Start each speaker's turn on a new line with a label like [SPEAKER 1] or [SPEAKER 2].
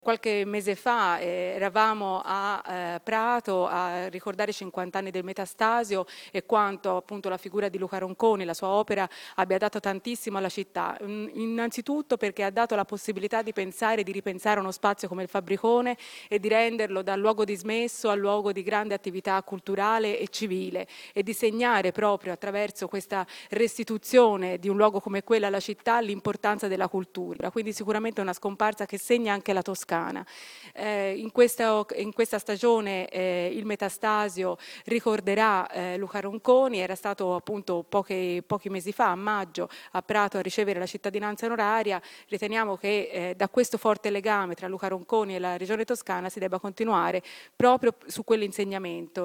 [SPEAKER 1] Qualche mese fa eravamo a Prato a ricordare i 50 anni del Metastasio e quanto appunto la figura di Luca Ronconi, la sua opera, abbia dato tantissimo alla città. Innanzitutto perché ha dato la possibilità di pensare, di ripensare uno spazio come il Fabbricone e di renderlo da luogo dismesso a luogo di grande attività culturale e civile e di segnare proprio attraverso questa restituzione di un luogo come quella alla città l'importanza della cultura. Quindi sicuramente è una scomparsa che segna anche la Toscana. In questa stagione il Metastasio ricorderà Luca Ronconi, era stato appunto pochi mesi fa, a maggio, a Prato a ricevere la cittadinanza onoraria. Riteniamo che da questo forte legame tra Luca Ronconi e la Regione Toscana si debba continuare proprio su quell'insegnamento.